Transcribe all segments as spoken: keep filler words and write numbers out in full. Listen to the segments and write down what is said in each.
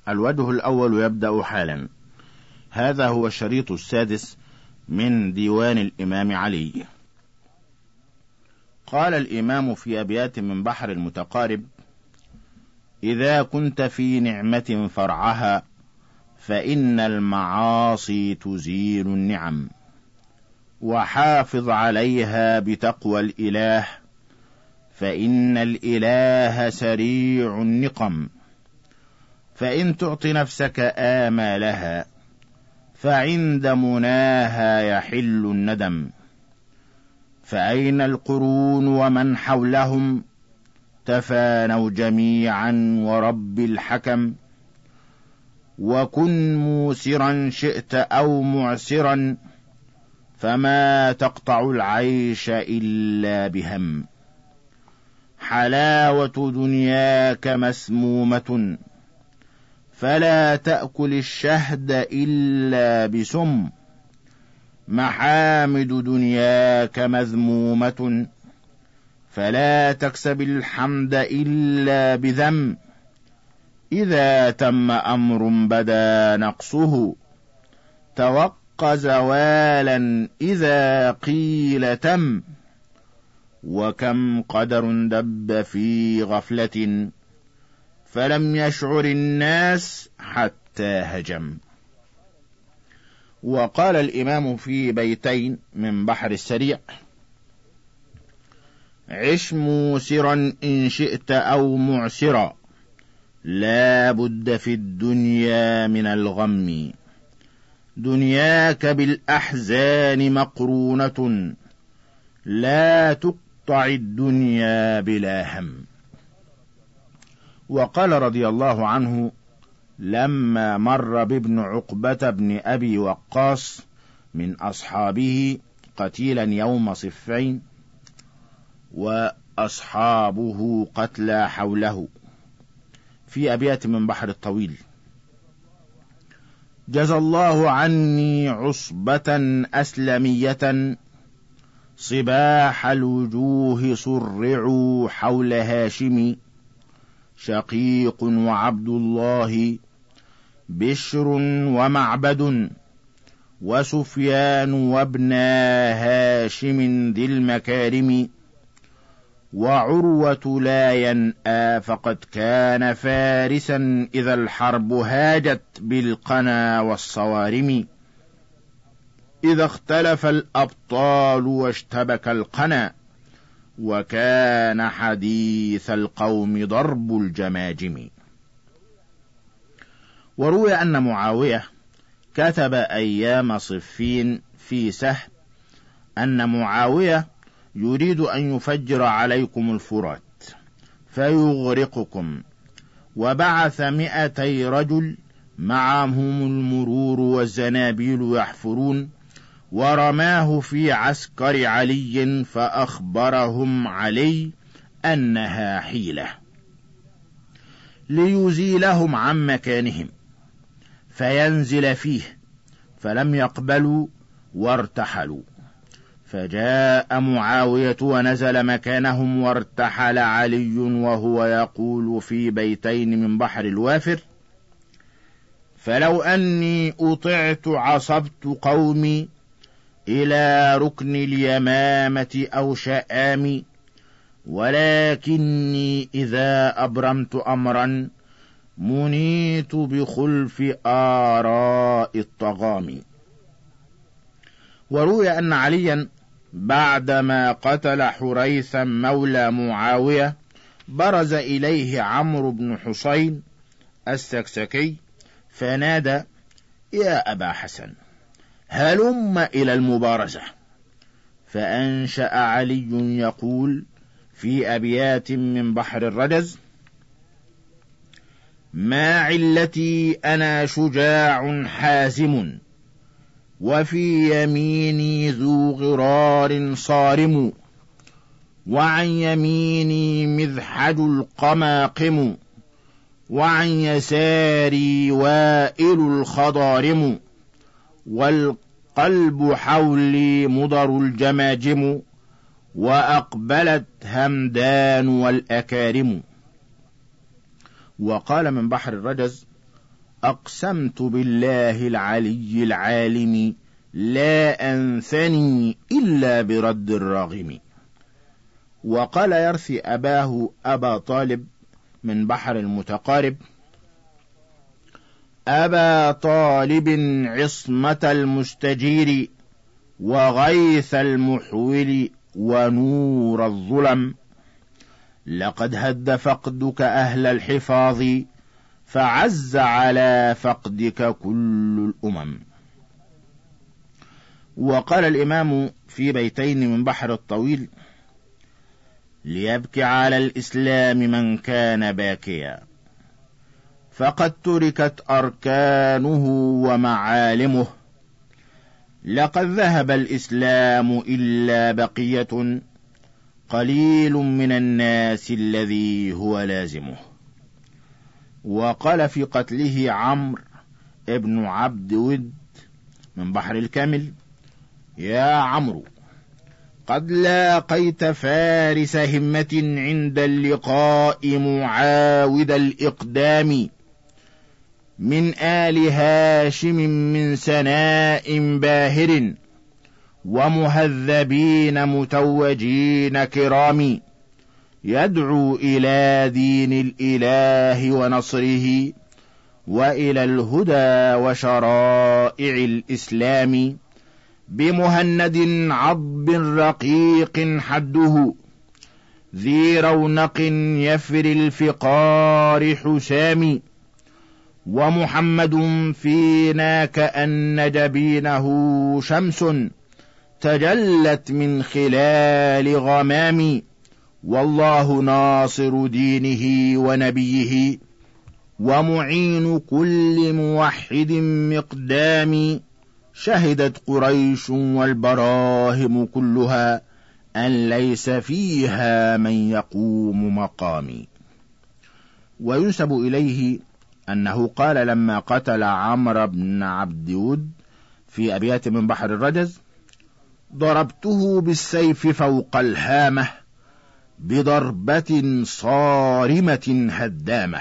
الوجه الأول يبدأ حالا. هذا هو الشريط السادس من ديوان الإمام علي. قال الإمام في أبيات من بحر المتقارب: إذا كنت في نعمة فرعها فإن المعاصي تزيل النعم، وحافظ عليها بتقوى الإله فإن الإله سريع النقم. فإن تعط نفسك آمالها فعند مناها يحل الندم. فأين القرون ومن حولهم تفانوا جميعا ورب الحكم. وكن موسرا شئت أو معسرا فما تقطع العيش إلا بهم. حلاوة دنياك مسمومة فلا تأكل الشهد إلا بسم. محامد دنياك مذمومة فلا تكسب الحمد إلا بذم. إذا تم أمر بدا نقصه توق زوالا إذا قيل تم. وكم قدر دب في غفلة فلم يشعر الناس حتى هجم. وقال الإمام في بيتين من بحر السريع: عش موسرا إن شئت أو معسرا لا بد في الدنيا من الغم. دنياك بالأحزان مقرونة لا تقطع الدنيا بلا هم. وقال رضي الله عنه لما مر بابن عقبة بن أبي وقاص من أصحابه قتيلا يوم صفين وأصحابه قتلى حوله، في أبيات من بحر الطويل: جزى الله عني عصبة أسلمية صباح الوجوه صرعوا حول هاشم. شقيق وعبد الله بشر ومعبد وسفيان وابنا هاشم ذي المكارم. وعروة لا ينأى فقد كان فارسا إذا الحرب هاجت بالقنا والصوارم. إذا اختلف الأبطال واشتبك القنا وكان حديث القوم ضرب الجماجم. وروي أن معاوية كتب أيام صفين في سهم أن معاوية يريد أن يفجر عليكم الفرات فيغرقكم، وبعث مئتي رجل معهم المرور والزنابيل يحفرون، ورماه في عسكر علي فأخبرهم علي أنها حيلة ليزيلهم عن مكانهم فينزل فيه، فلم يقبلوا وارتحلوا. فجاء معاوية ونزل مكانهم وارتحل علي وهو يقول في بيتين من بحر الوافر: فلو أني أطعت عصبت قومي إلى ركن اليمامة أو شآمي، ولكني إذا أبرمت أمرا منيت بخلف آراء الطغام. وروي أن عليا بعدما قتل حريثا مولى معاوية برز إليه عمرو بن حسين السكسكي فنادى: يا أبا حسن هلم إلى المبارزة. فأنشأ علي يقول في أبيات من بحر الرجز: ما علتي أنا شجاع حازم وفي يميني ذو غرار صارم، وعن يميني مذحج القماقم، وعن يساري وائل الخضارم، والقلب حولي مضر الجماجم، وأقبلت همدان والأكارم. وقال من بحر الرجز: أقسمت بالله العلي العالم لا أنثني إلا برد الراغم. وقال يرثي أباه أبا طالب من بحر المتقارب: أبا طالب عصمة المستجير وغيث المحول ونور الظلم، لقد هد فقدك أهل الحفاظ فعز على فقدك كل الأمم. وقال الإمام في بيتين من بحر الطويل: ليبكي على الإسلام من كان باكيا، فقد تركت أركانه ومعالمه، لقد ذهب الإسلام إلا بقية، قليل من الناس الذي هو لازمه. وقال في قتله عمرو ابن عبد ود من بحر الكامل: يا عمرو، قد لاقيت فارس همة عند اللقاء معاود الإقدام، من آل هاشم من سناء باهر، ومهذبين متوجين كرام، يدعو إلى دين الإله ونصره، وإلى الهدى وشرائع الإسلام، بمهند عضب رقيق حده، ذي رونق يفر الفقار حسام، ومحمد فينا كأن جبينه شمس تجلت من خلال غمام، والله ناصر دينه ونبيه، ومعين كل موحد مقدام، شهدت قريش والبراهم كلها أن ليس فيها من يقوم مقامي. وينسب إليه أنه قال لما قتل عمرو بن عبد ود في أبيات من بحر الرجز: ضربته بالسيف فوق الهامة بضربة صارمة هدامة،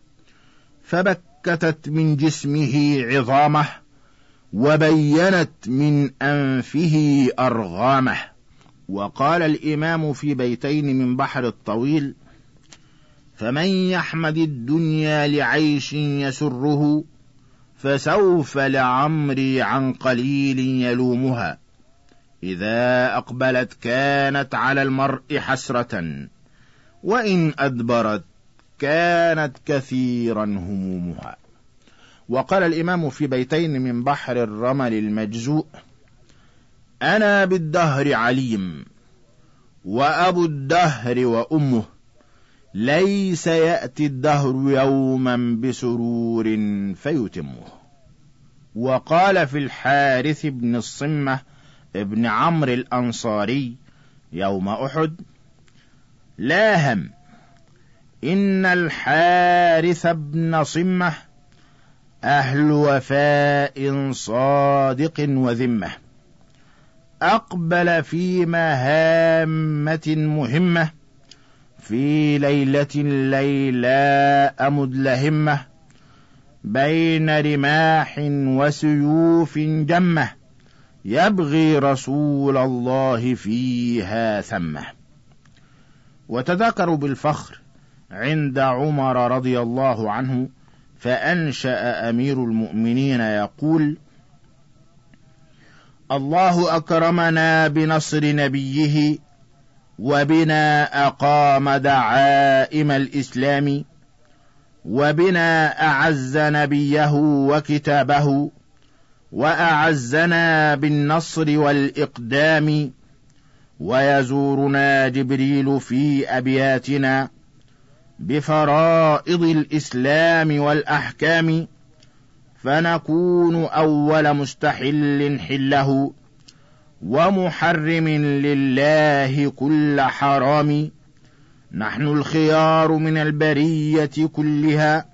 فبكتت من جسمه عظامه، وبينت من أنفه أرغامه. وقال الإمام في بيتين من بحر الطويل: فمن يحمد الدنيا لعيش يسره، فسوف لعمري عن قليل يلومها، إذا أقبلت كانت على المرء حسرة، وإن أدبرت كانت كثيرا همومها. وقال الإمام في بيتين من بحر الرمل المجزوء: أنا بالدهر عليم، وأبو الدهر وأمه، ليس يأتي الدهر يوما بسرور فيتمه. وقال في الحارث بن الصمة ابن عمرو الأنصاري يوم أحد: لا هم، إن الحارث بن صمة أهل وفاء صادق وذمة، أقبل في مهامة مهمة، في ليلة ليلاء مدلهمة، بين رماح وسيوف جمة، يبغي رسول الله فيها ثمة. وتذكروا بالفخر عند عمر رضي الله عنه، فأنشأ أمير المؤمنين يقول: الله أكرمنا بنصر نبيه، وبنا أقام دعائم الإسلام، وبنا أعز نبيه وكتابه، وأعزنا بالنصر والإقدام، ويزورنا جبريل في أبياتنا بفرائض الإسلام والأحكام، فنكون أول مستحل حله، ومحرم لله كل حرام، نحن الخيار من البرية كلها،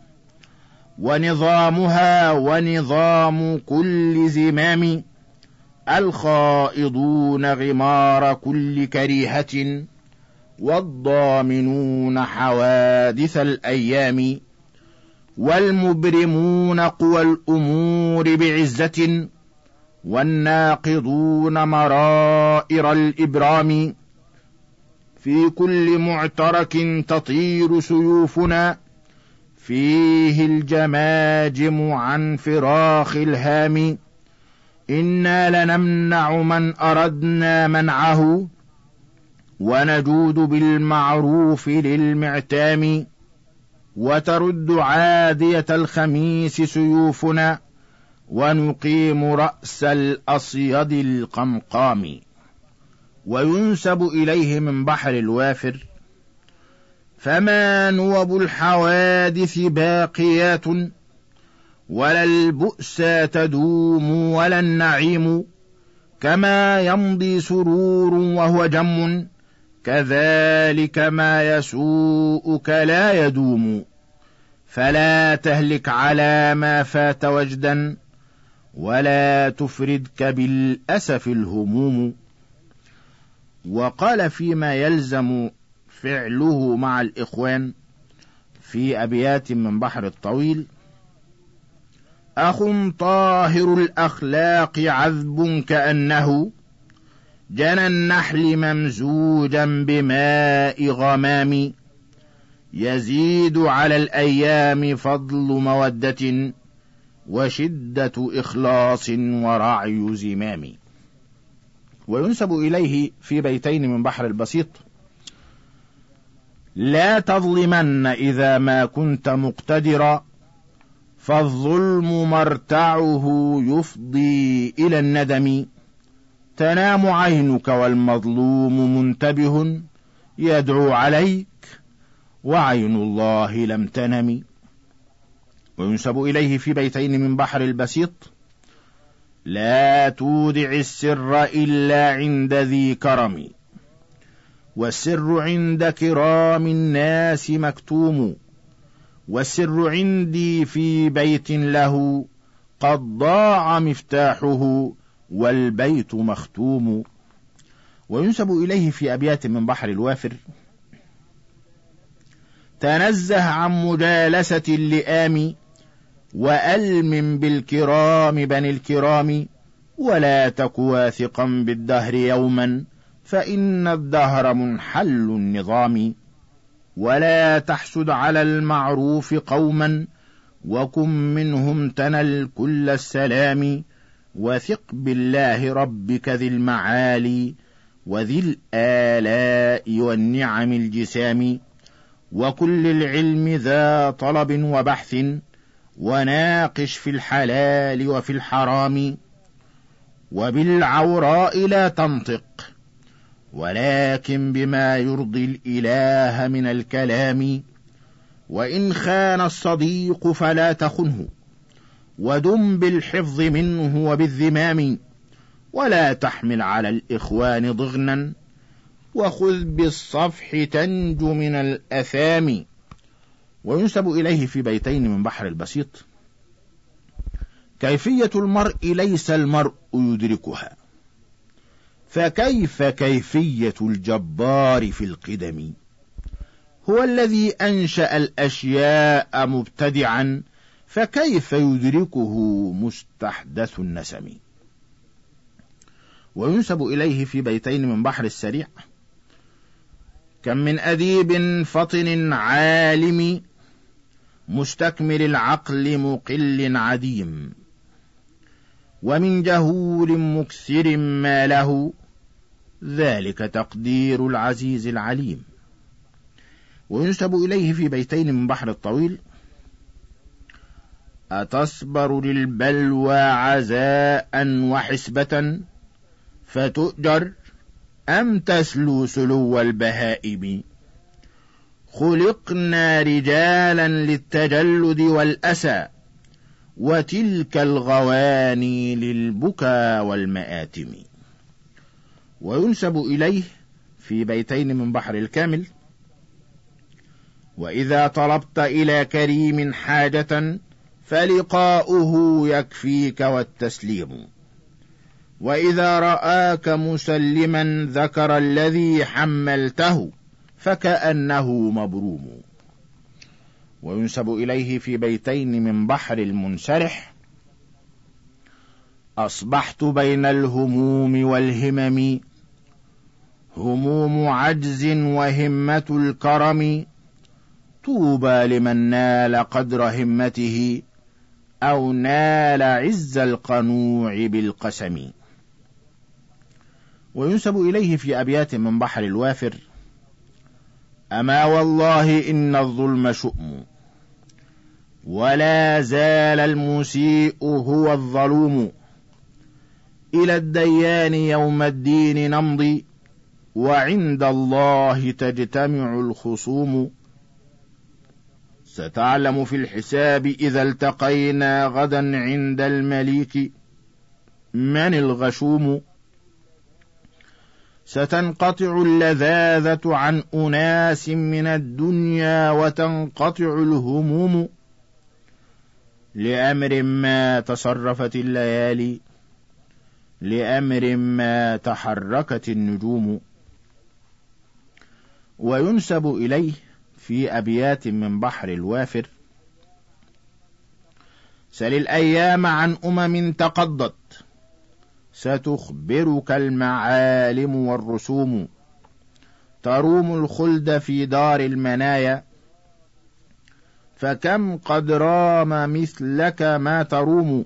ونظامها ونظام كل زمام، الخائضون غمار كل كريهة، والضامنون حوادث الأيام. والمبرمون قوى الأمور بعزة، والناقضون مرائر الإبرام. في كل معترك تطير سيوفنا، فيه الجماجم عن فراخ الهام. إنا لنمنع من أردنا منعه، ونجود بالمعروف للمعتام. وترد عادية الخميس سيوفنا، ونقيم رأس الأصيد القمقام. وينسب إليه من بحر الوافر: فما نوب الحوادث باقيات، ولا البؤس تدوم ولا النعيم. كما يمضي سرور وهو جم، كذلك ما يسوءك لا يدوم. فلا تهلك على ما فات وجدا، ولا تفردك بالأسف الهموم. وقال فيما يلزم فعله مع الإخوان في أبيات من بحر الطويل: أخ طاهر الأخلاق عذب كأنه، جنى النحل ممزوجا بماء غمام. يزيد على الأيام فضل مودة، وشدة إخلاص ورعي زمام. وينسب إليه في بيتين من بحر البسيط: لا تظلمن إذا ما كنت مقتدرا، فالظلم مرتعه يفضي إلى الندم. تنام عينك والمظلوم منتبه، يدعو عليك وعين الله لم تنم. وينسب إليه في بيتين من بحر البسيط: لا تودع السر إلا عند ذي كرم، والسر عند كرام الناس مكتوم. والسر عندي في بيت له، قد ضاع مفتاحه والبيت مختوم. وينسب إليه في أبيات من بحر الوافر: تنزه عن مجالسة اللئام، وألم بالكرام بني الكرام. ولا تك واثقا بالدهر يوما، فإن الدهر منحل النظام. ولا تحسد على المعروف قوما، وكن منهم تنل كل السلام. وثق بالله ربك ذي المعالي، وذي الآلاء والنعم الجسام. وكل العلم ذا طلب وبحث، وناقش في الحلال وفي الحرام. وبالعوراء لا تنطق، ولكن بما يرضي الإله من الكلام. وإن خان الصديق فلا تخنه، ودم بالحفظ منه وبالذمام. ولا تحمل على الإخوان ضغنا، وخذ بالصفح تنجو من الأثام. وينسب إليه في بيتين من بحر البسيط: كيفية المرء ليس المرء يدركها، فكيف كيفية الجبار في القدم. هو الذي أنشأ الأشياء مبتدعا، فكيف يدركه مستحدث النسم. وينسب إليه في بيتين من بحر السريع: كم من أديب فطن عالم، مستكمل العقل مقل عديم. ومن جهول مكثر ما له، ذلك تقدير العزيز العليم. وينسب إليه في بيتين من بحر الطويل: أتصبر للبلوى عزاء وحسبة، فتؤجر أم تسلو سلو البهائم. خلقنا رجالا للتجلد والأسى، وتلك الغواني للبكا والمآتم. وينسب إليه في بيتين من بحر الكامل: وإذا طلبت إلى كريم حاجة، فلقاؤه يكفيك والتسليم. وإذا رآك مسلما ذكر الذي حملته، فكأنه مبروم. وينسب إليه في بيتين من بحر المنسرح: أصبحت بين الهموم والهمم، هموم عجز وهمة الكرم، طوبى لمن نال قدر همته، أو نال عز القنوع بالقسم. وينسب إليه في أبيات من بحر الوافر: أما والله إن الظلم شؤم، ولا زال المسيء هو الظلوم، إلى الديان يوم الدين نمضي، وعند الله تجتمع الخصوم، ستعلم في الحساب إذا التقينا غدا عند المليك من الغشوم، ستنقطع اللذاذة عن أناس من الدنيا وتنقطع الهموم، لأمر ما تصرفت الليالي، لأمر ما تحركت النجوم. وينسب إليه في أبيات من بحر الوافر: سل الأيام عن أمم تقضت، ستخبرك المعالم والرسوم، تروم الخلد في دار المنايا، فكم قد رام مثلك ما تروم،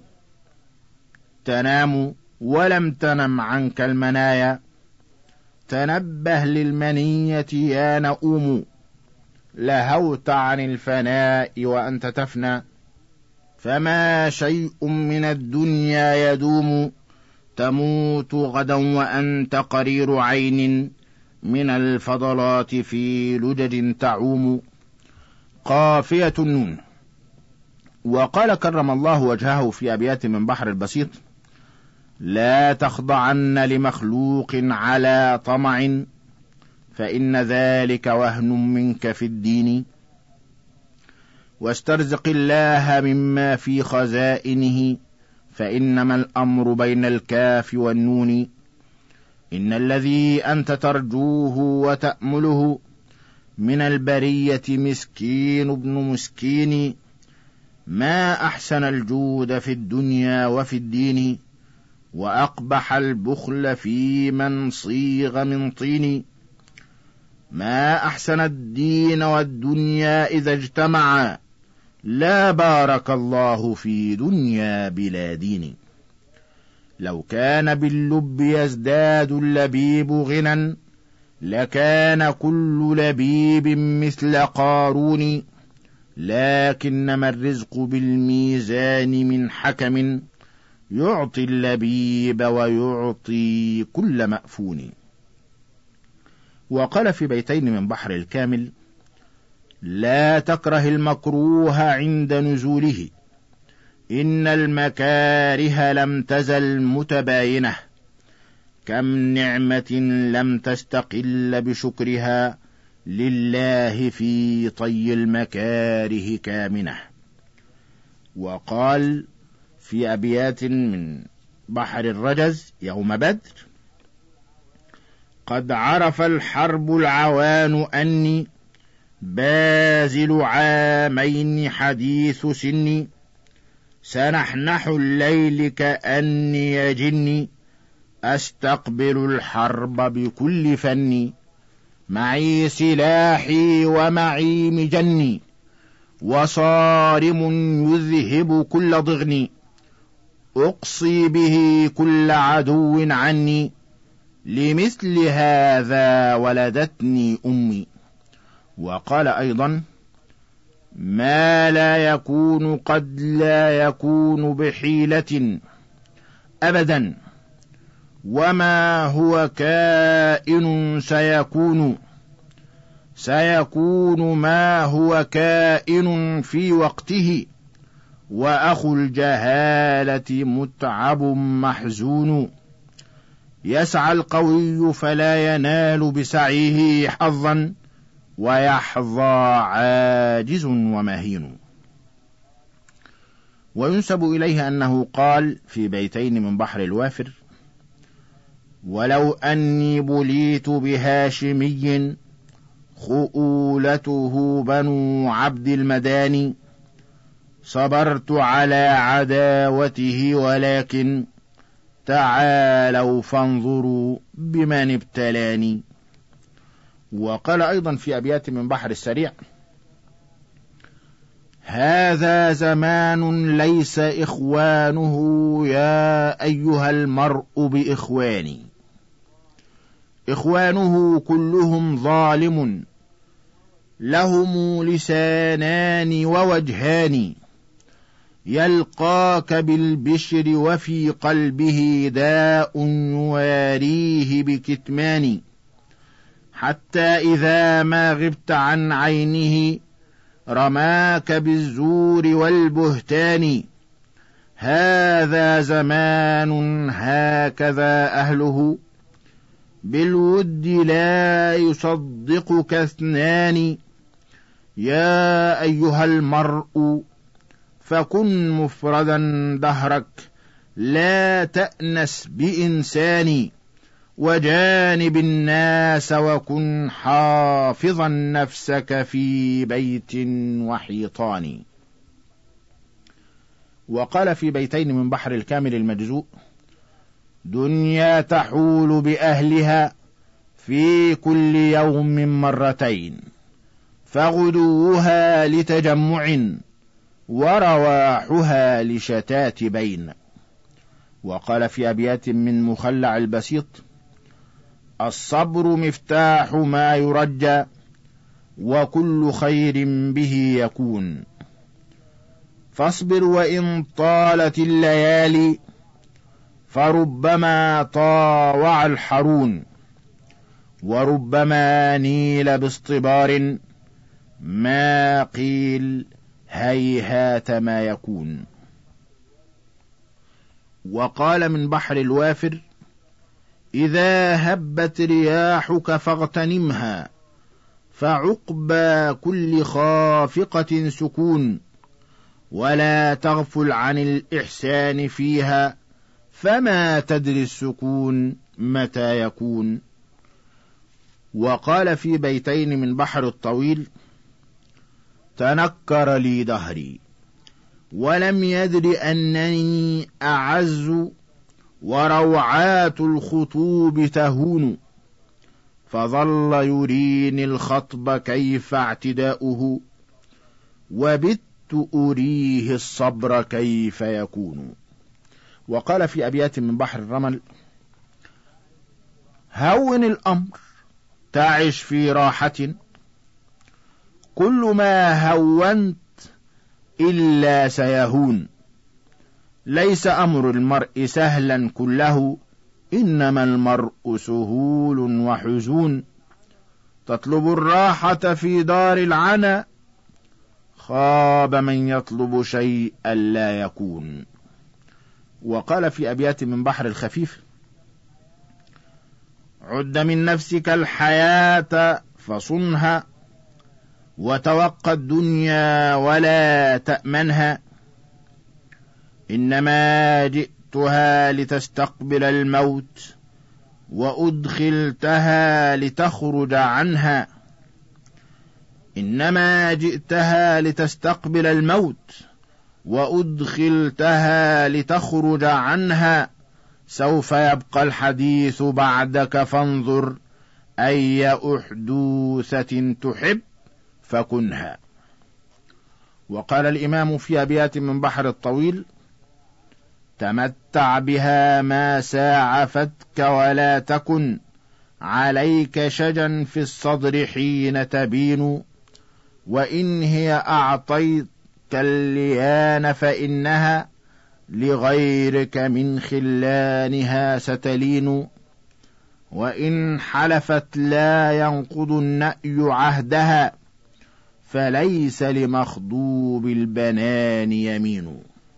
تنام ولم تنم عنك المنايا، تنبه للمنية يا نؤوم، لهوت عن الفناء وأنت تفنى، فما شيء من الدنيا يدوم، تموت غدا وأنت قرير عين، من الفضلات في لجج تعوم. قافية النون. وقال كرم الله وجهه في أبيات من بحر البسيط: لا تخضعن لمخلوق على طمع، فإن ذلك وهن منك في الدين، واسترزق الله مما في خزائنه، فإنما الأمر بين الكاف والنون، إن الذي أنت ترجوه وتأمله من البرية مسكين ابن مسكين، ما أحسن الجود في الدنيا وفي الدين، وأقبح البخل في من صيغ من طين، ما أحسن الدين والدنيا إذا اجتمعا، لا بارك الله في دنيا بلا دين. لو كان باللب يزداد اللبيب غنى، لكان كل لبيب مثل قارون، لكنما الرزق بالميزان من حكم، يعطي اللبيب ويعطي كل مأفون. وقال في بيتين من بحر الكامل: لا تكره المكروه عند نزوله، إن المكاره لم تزل متباينة، كم نعمة لم تستقل بشكرها، لله في طي المكاره كامنة. وقال في أبيات من بحر الرجز يوم بدر: قد عرف الحرب العوان أني بازل عامين حديث سني، سنحنح الليل كأني جني، أستقبل الحرب بكل فني، معي سلاحي ومعي مجني، وصارم يذهب كل ضغني، أقصي به كل عدو عني، لمثل هذا ولدتني أمي. وقال أيضا: ما لا يكون قد لا يكون بحيلة أبدا، وما هو كائن سيكون، سيكون ما هو كائن في وقته، وأخو الجهالة متعب محزون، يسعى القوي فلا ينال بسعيه حظا، ويحظى عاجز ومهين. وينسب إليه أنه قال في بيتين من بحر الوافر: ولو أني بليت بهاشمي، خؤولته بنو عبد المداني، صبرت على عداوته ولكن تعالوا فانظروا بمن ابتلاني. وقال أيضا في أبيات من بحر السريع: هذا زمان ليس إخوانه يا أيها المرء بإخواني، إخوانه كلهم ظالم، لهم لسانان ووجهان، يلقاك بالبشر وفي قلبه داء يواريه بكتمان، حتى إذا ما غبت عن عينه رماك بالزور والبهتان. هذا زمان هكذا أهله، بالود لا يصدقك اثنان. يا أيها المرء فكن مفردا دهرك، لا تأنس بإنسان، وجانب الناس وكن حافظا نفسك في بيت وحيطان. وقال في بيتين من بحر الكامل المجزوء: دنيا تحول بأهلها في كل يوم مرتين، فغدوها لتجمع ورواحها لشتات بين. وقال في أبيات من مخلع البسيط: الصبر مفتاح ما يرجى، وكل خير به يكون، فاصبر وإن طالت الليالي، فربما طاوع الحرون، وربما نيل باصطبار، ما قيل هيهات ما يكون. وقال من بحر الوافر: إذا هبت رياحك فاغتنمها، فعقبى كل خافقة سكون، ولا تغفل عن الإحسان فيها، فما تدري السكون متى يكون. وقال في بيتين من بحر الطويل: تنكر لي دهري ولم يدر أنني أعز، وروعات الخطوب تهون، فظل يريني الخطب كيف اعتداؤه، وبت أريه الصبر كيف يكون. وقال في أبيات من بحر الرمل: هون الأمر تعش في راحة، كل ما هونت إلا سيهون، ليس أمر المرء سهلا كله، إنما المرء سهول وحزون، تطلب الراحة في دار العنى، خاب من يطلب شيئا لا يكون. وقال في أبيات من بحر الخفيف: عد من نفسك الحياة فصنها، وتوقى الدنيا ولا تأمنها، إنما جئتها لتستقبل الموت، وأدخلتها لتخرج عنها. إنما جئتها لتستقبل الموت، وأدخلتها لتخرج عنها، سوف يبقى الحديث بعدك، فانظر أي أحدوثة تحب فكنها. وقال الإمام في أبيات من بحر الطويل: تمتع بها ما ساعفتك، ولا تكن عليك شجا في الصدر حين تبين، وإن هي أعطيتك الليان فإنها لغيرك من خلانها ستلين، وإن حلفت لا ينقض النأي عهدها، فليس لمخضوب البنان يمين.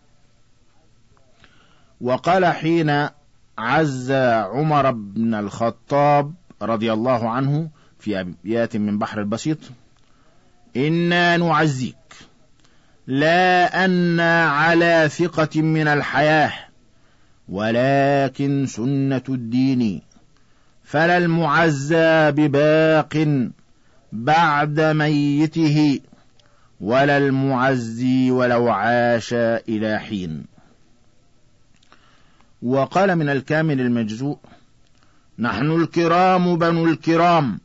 وقال حين عز عمر بن الخطاب رضي الله عنه في أبيات من بحر البسيط: إنا نعزيك لا أن على ثقة من الحياة، ولكن سنة الدين، فلا المعزى بباق بعد ميته، ولا المعزي ولو عاش إلى حين. وقال من الكامل المجزوء: نحن الكرام بنو الكرام،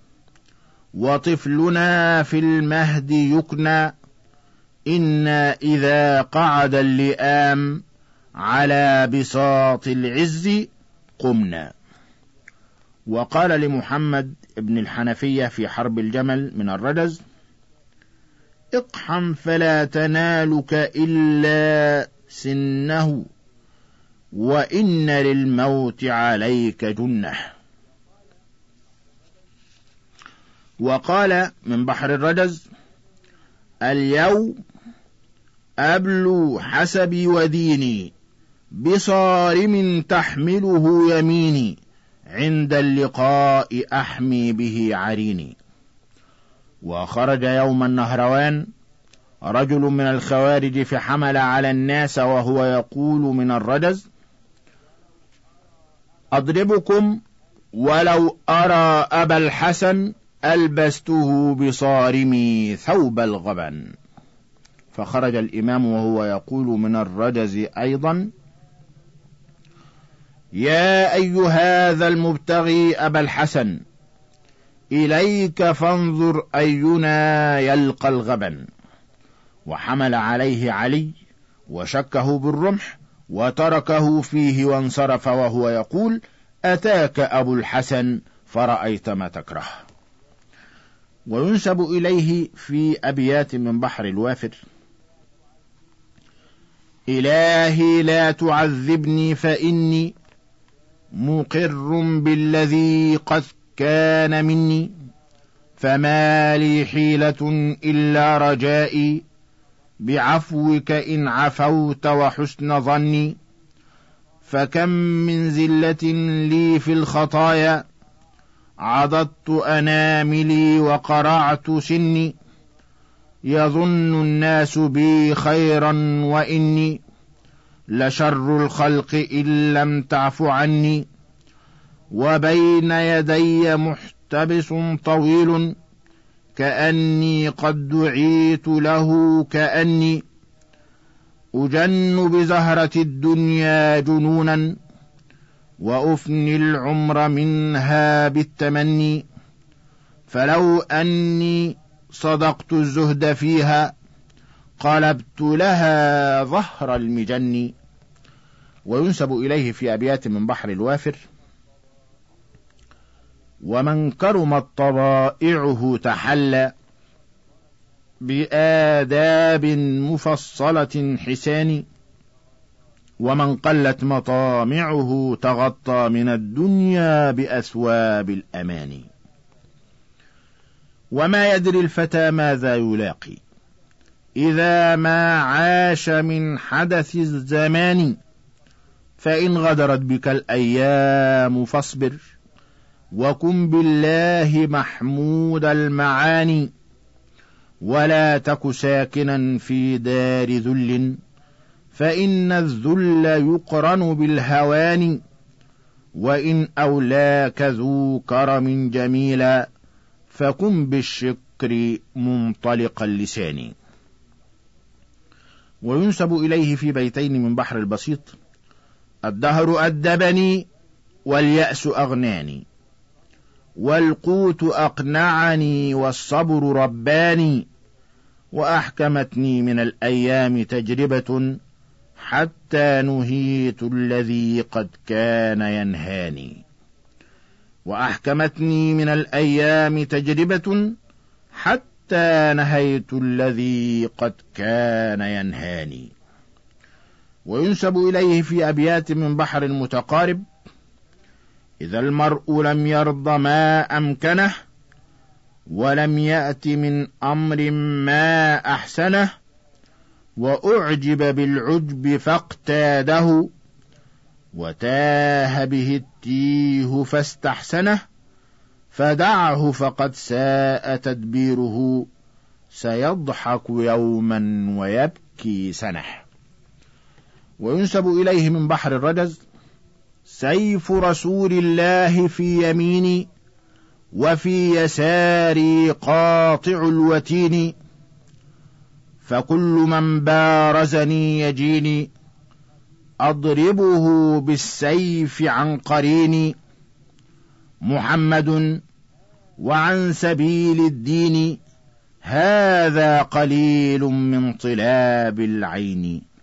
وطفلنا في المهد يكنى، إنا إذا قعد اللئام على بساط العز قمنا. وقال لمحمد ابن الحنفية في حرب الجمل من الرجز: اقحم فلا تنالك إلا سنه، وإن للموت عليك جنة. وقال من بحر الرجز: اليوم أبلو حسبي وديني، بصارم تحمله يميني، عند اللقاء أحمي به عريني. وخرج يوم النهروان رجل من الخوارج فحمل على الناس وهو يقول من الرجز: أضربكم ولو أرى أبا الحسن ألبسته بصارمي ثوب الغبن. فخرج الإمام وهو يقول من الرجز أيضا: يا أيها هذا المبتغي أبا الحسن، إليك فانظر أينا يلقى الغبن. وحمل عليه علي وشكه بالرمح وتركه فيه وانصرف وهو يقول: أتاك أبو الحسن فرأيت ما تكره. وينسب إليه في أبيات من بحر الوافر: إلهي لا تعذبني فإني مقر بالذي قد كان مني، فما لي حيلة إلا رجائي بعفوك إن عفوت وحسن ظني. فكم من زلة لي في الخطايا، عضدت أناملي وقرعت سني، يظن الناس بي خيرا وإني لشر الخلق إن لم تعف عني. وبين يدي محتبس طويل، كأني قد دعيت له، كأني أجن بزهرة الدنيا جنونا، وأفني العمر منها بالتمني. فلو أني صدقت الزهد فيها، قلبت لها ظهر المجن. وينسب إليه في أبيات من بحر الوافر: ومن كرمت طبائعه تحلى بآداب مفصلة حسان، ومن قلت مطامعه تغطى من الدنيا بأثواب الأمان. وما يدري الفتى ماذا يلاقي إذا ما عاش من حدث الزمان، فإن غدرت بك الأيام فاصبر، وكن بالله محمود المعاني. ولا تك ساكنا في دار ذل، فإن الذل يقرن بالهوان. وإن أولاك ذو كرم جميلا، فكن بالشكر منطلق اللسان. وينسب إليه في بيتين من بحر البسيط: الدهر أدبني واليأس أغناني، والقوت أقنعني والصبر رباني، وأحكمتني من الأيام تجربة، حتى نهيت الذي قد كان ينهاني. وأحكمتني من الأيام تجربة، حتى نهيت الذي قد كان ينهاني. وينسب إليه في أبيات من بحر المتقارب: إذا المرء لم يرض ما أمكنه، ولم يأت من أمر ما أحسنه، وأعجب بالعجب فاقتاده، وتاه به التيه فاستحسنه، فدعه فقد ساء تدبيره، سيضحك يوما ويبكي سنه. وينسب إليه من بحر الرجز: سيف رسول الله في يميني، وفي يساري قاطع الوتين، فكل من بارزني يجيني أضربه بالسيف عن قرين. محمد وعن سبيل الدين هذا قليل من طلاب العين.